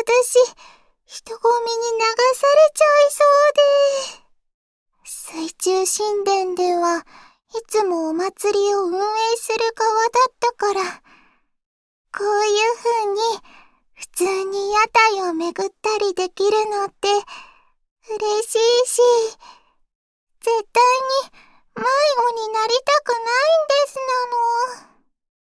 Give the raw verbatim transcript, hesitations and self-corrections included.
私、人混みに流されちゃいそうで。水中神殿では、いつもお祭りを運営する側だったから、こういう風に、普通に屋台を巡ったりできるのって、嬉しいし、絶対に迷子になりたくないんですなの。